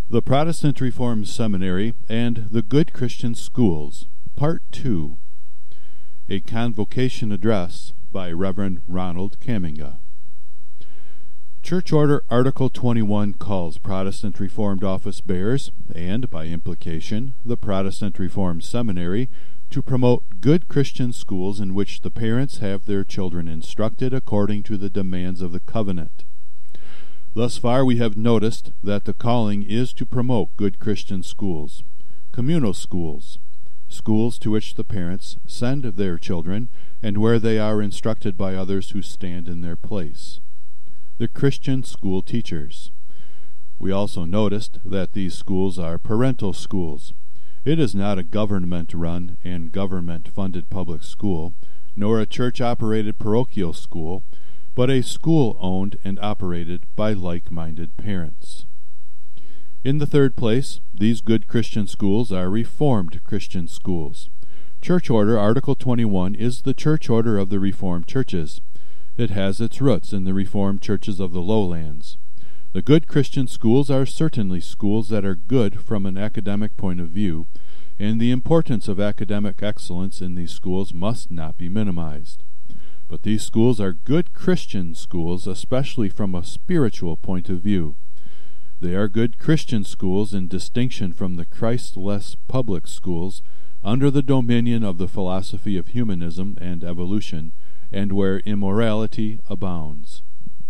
The Protestant Reformed Seminary and the Good Christian Schools, Part 2. A Convocation Address by Reverend Ronald Caminga. Church Order Article 21 calls Protestant Reformed office bearers, and by implication the Protestant Reformed Seminary, to promote good Christian schools in which the parents have their children instructed according to the demands of the covenant. Thus far we have noticed that the calling is to promote good Christian schools, communal schools, schools to which the parents send their children and where they are instructed by others who stand in their place, the Christian school teachers. We also noticed that these schools are parental schools. It is not a government-run and government-funded public school, nor a church-operated parochial school, but a school owned and operated by like-minded parents. In the third place, these good Christian schools are Reformed Christian schools. Church Order Article 21 is the church order of the Reformed churches. It has its roots in the Reformed churches of the lowlands. The good Christian schools are certainly schools that are good from an academic point of view, and the importance of academic excellence in these schools must not be minimized. But these schools are good Christian schools, especially from a spiritual point of view. They are good Christian schools in distinction from the Christless public schools under the dominion of the philosophy of humanism and evolution, and where immorality abounds.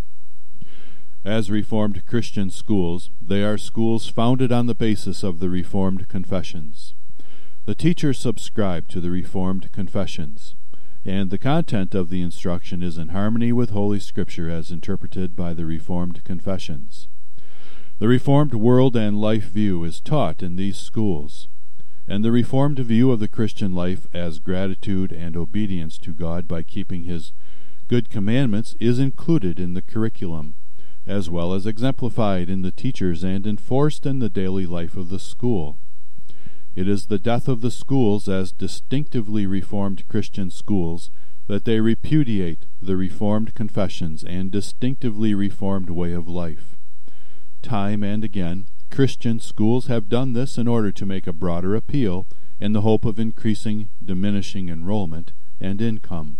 As Reformed Christian schools, they are schools founded on the basis of the Reformed confessions. The teachers subscribe to the Reformed confessions, and the content of the instruction is in harmony with Holy Scripture as interpreted by the Reformed confessions. The Reformed world and life view is taught in these schools, and the Reformed view of the Christian life as gratitude and obedience to God by keeping His good commandments is included in the curriculum, as well as exemplified in the teachers and enforced in the daily life of the school. It is the death of the schools as distinctively Reformed Christian schools that they repudiate the Reformed confessions and distinctively Reformed way of life. Time and again, Christian schools have done this in order to make a broader appeal in the hope of increasing diminishing enrollment and income.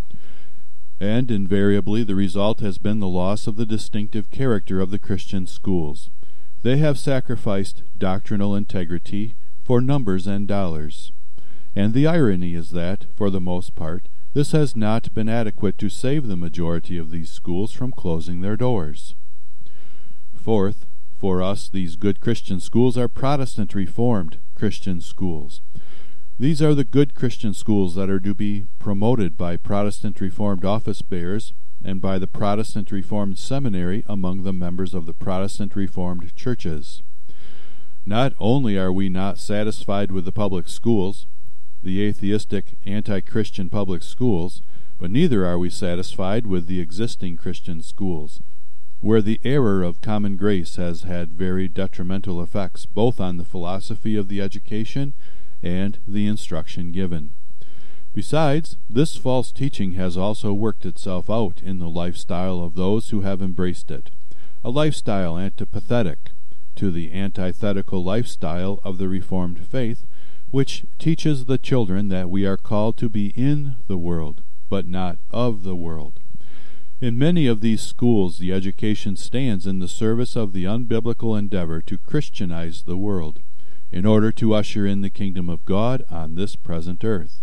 And invariably the result has been the loss of the distinctive character of the Christian schools. They have sacrificed doctrinal integrity for numbers and dollars. And the irony is that, for the most part, this has not been adequate to save the majority of these schools from closing their doors. Fourth, for us these good Christian schools are Protestant Reformed Christian schools. These are the good Christian schools that are to be promoted by Protestant Reformed office bearers and by the Protestant Reformed Seminary among the members of the Protestant Reformed churches. Not only are we not satisfied with the public schools, the atheistic, anti-Christian public schools, but neither are we satisfied with the existing Christian schools, where the error of common grace has had very detrimental effects both on the philosophy of the education and the instruction given. Besides, this false teaching has also worked itself out in the lifestyle of those who have embraced it, a lifestyle antipathetic to the antithetical lifestyle of the Reformed faith, which teaches the children that we are called to be in the world, but not of the world. In many of these schools the education stands in the service of the unbiblical endeavor to Christianize the world, in order to usher in the kingdom of God on this present earth.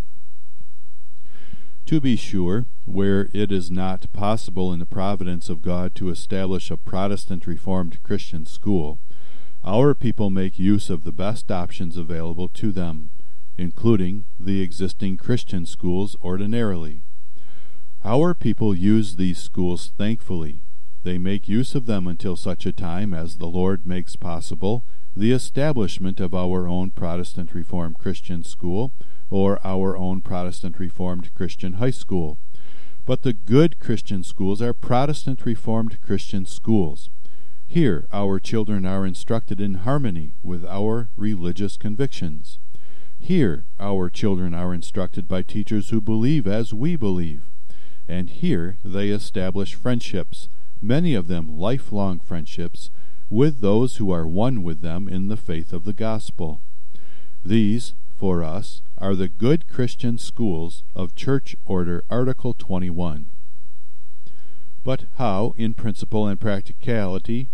To be sure, where it is not possible in the providence of God to establish a Protestant Reformed Christian school, our people make use of the best options available to them, including the existing Christian schools ordinarily. Our people use these schools thankfully. They make use of them until such a time as the Lord makes possible the establishment of our own Protestant Reformed Christian school or our own Protestant Reformed Christian high school. But the good Christian schools are Protestant Reformed Christian schools. Here our children are instructed in harmony with our religious convictions. Here our children are instructed by teachers who believe as we believe. And here they establish friendships, many of them lifelong friendships, with those who are one with them in the faith of the gospel. These, for us, are the good Christian schools of Church Order Article 21. But how, in principle and practicality,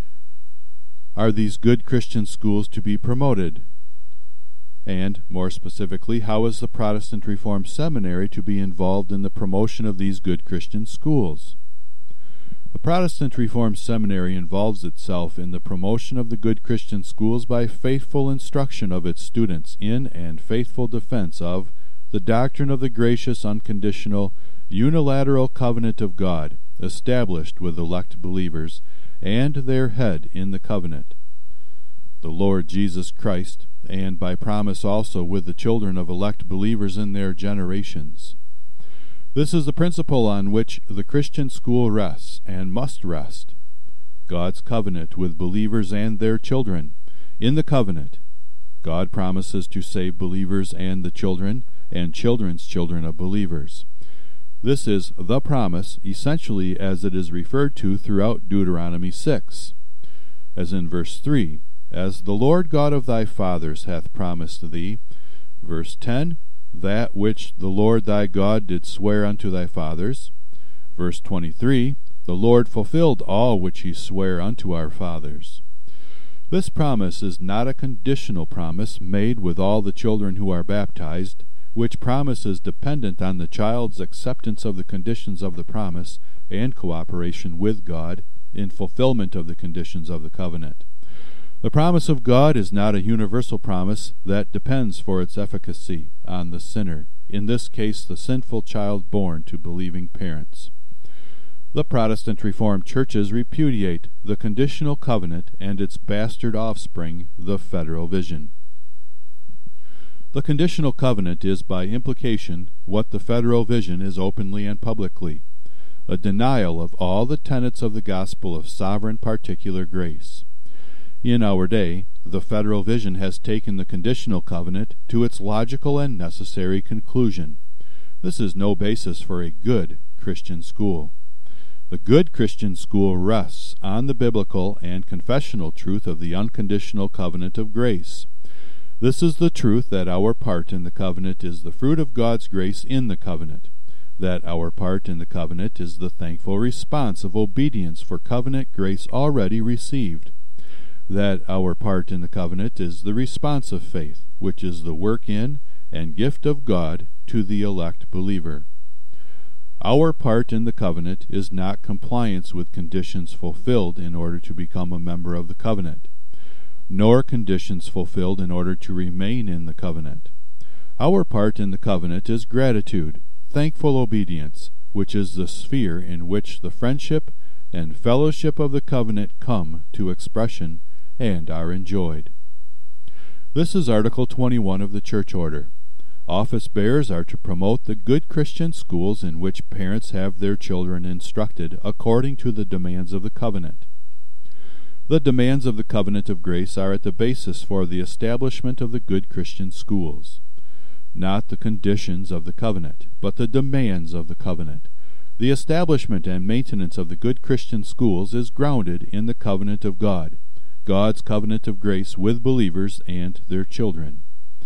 are these good Christian schools to be promoted? And, more specifically, how is the Protestant Reformed Seminary to be involved in the promotion of these good Christian schools? The Protestant Reformed Seminary involves itself in the promotion of the good Christian schools by faithful instruction of its students in and faithful defense of the doctrine of the gracious, unconditional, unilateral covenant of God, established with elect believers, and their head in the covenant, the Lord Jesus Christ, and by promise also with the children of elect believers in their generations. This is the principle on which the Christian school rests, and must rest. God's covenant with believers and their children. In the covenant, God promises to save believers and the children, and children's children of believers. This is the promise, essentially as it is referred to throughout Deuteronomy 6. As in verse 3, as the Lord God of thy fathers hath promised thee. Verse 10, that which the Lord thy God did swear unto thy fathers. Verse 23, the Lord fulfilled all which he sware unto our fathers. This promise is not a conditional promise made with all the children who are baptized, which promise is dependent on the child's acceptance of the conditions of the promise and cooperation with God in fulfillment of the conditions of the covenant. The promise of God is not a universal promise that depends for its efficacy on the sinner, in this case the sinful child born to believing parents. The Protestant Reformed churches repudiate the conditional covenant and its bastard offspring, the federal vision. The conditional covenant is by implication what the federal vision is openly and publicly, a denial of all the tenets of the gospel of sovereign particular grace. In our day, the federal vision has taken the conditional covenant to its logical and necessary conclusion. This is no basis for a good Christian school. The good Christian school rests on the biblical and confessional truth of the unconditional covenant of grace. This is the truth that our part in the covenant is the fruit of God's grace in the covenant, that our part in the covenant is the thankful response of obedience for covenant grace already received, that our part in the covenant is the response of faith, which is the work in and gift of God to the elect believer. Our part in the covenant is not compliance with conditions fulfilled in order to become a member of the covenant, nor conditions fulfilled in order to remain in the covenant. Our part in the covenant is gratitude, thankful obedience, which is the sphere in which the friendship and fellowship of the covenant come to expression and are enjoyed. This is Article 21 of the Church Order. Office bearers are to promote the good Christian schools in which parents have their children instructed according to the demands of the covenant. The demands of the covenant of grace are at the basis for the establishment of the good Christian schools. Not the conditions of the covenant, but the demands of the covenant. The establishment and maintenance of the good Christian schools is grounded in the covenant of God, God's covenant of grace with believers and their children.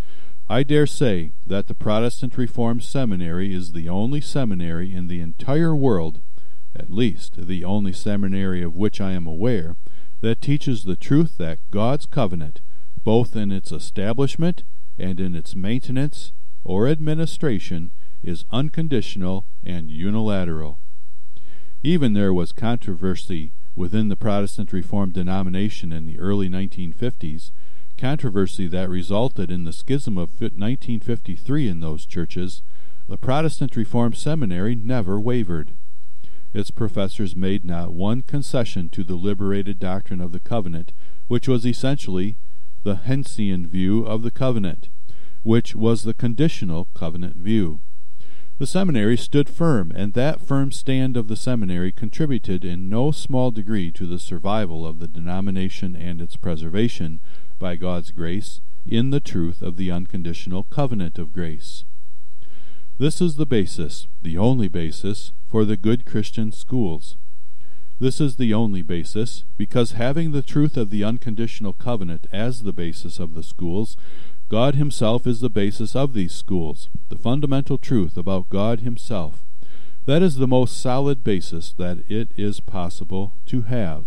I dare say that the Protestant Reformed Seminary is the only seminary in the entire world, at least the only seminary of which I am aware, that teaches the truth that God's covenant, both in its establishment and in its maintenance or administration, is unconditional and unilateral. Even there was controversy within the Protestant Reformed denomination in the early 1950s, controversy that resulted in the schism of 1953 in those churches. The Protestant Reformed Seminary never wavered. Its professors made not one concession to the liberated doctrine of the covenant, which was essentially the Hentian view of the covenant, which was the conditional covenant view. The seminary stood firm, and that firm stand of the seminary contributed in no small degree to the survival of the denomination and its preservation, by God's grace, in the truth of the unconditional covenant of grace. This is the basis, the only basis, for the good Christian schools. This is the only basis, because having the truth of the unconditional covenant as the basis of the schools, God Himself is the basis of these schools, the fundamental truth about God Himself. That is the most solid basis that it is possible to have.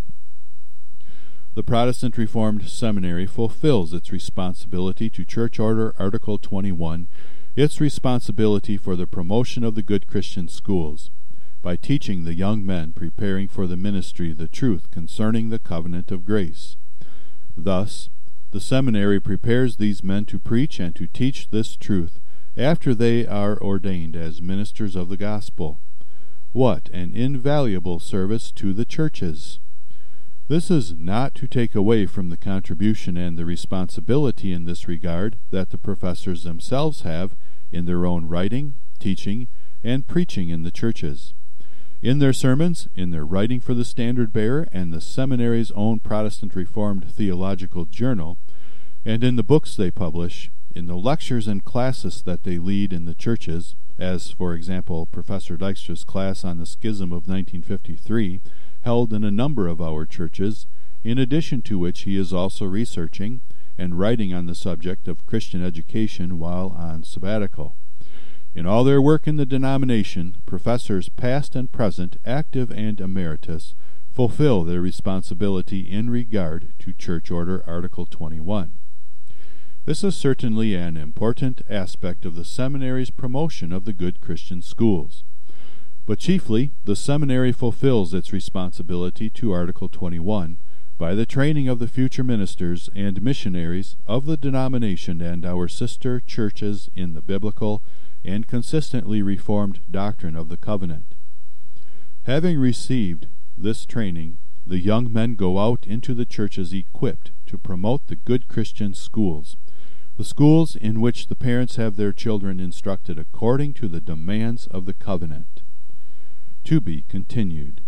The Protestant Reformed Seminary fulfills its responsibility to Church Order Article 21, its responsibility for the promotion of the good Christian schools, by teaching the young men preparing for the ministry the truth concerning the covenant of grace. Thus, the seminary prepares these men to preach and to teach this truth after they are ordained as ministers of the gospel. What an invaluable service to the churches! This is not to take away from the contribution and the responsibility in this regard that the professors themselves have in their own writing, teaching, and preaching in the churches. In their sermons, in their writing for the Standard Bearer and the seminary's own Protestant Reformed Theological Journal, and in the books they publish, in the lectures and classes that they lead in the churches, as, for example, Professor Dykstra's class on the Schism of 1953, held in a number of our churches, in addition to which he is also researching and writing on the subject of Christian education while on sabbatical. In all their work in the denomination, professors past and present, active and emeritus, fulfill their responsibility in regard to Church Order Article 21. This is certainly an important aspect of the seminary's promotion of the good Christian schools. But chiefly, the seminary fulfills its responsibility to Article 21 by the training of the future ministers and missionaries of the denomination and our sister churches in the biblical and consistently reformed doctrine of the covenant. Having received this training, the young men go out into the churches equipped to promote the good Christian schools, the schools in which the parents have their children instructed according to the demands of the covenant. To be continued.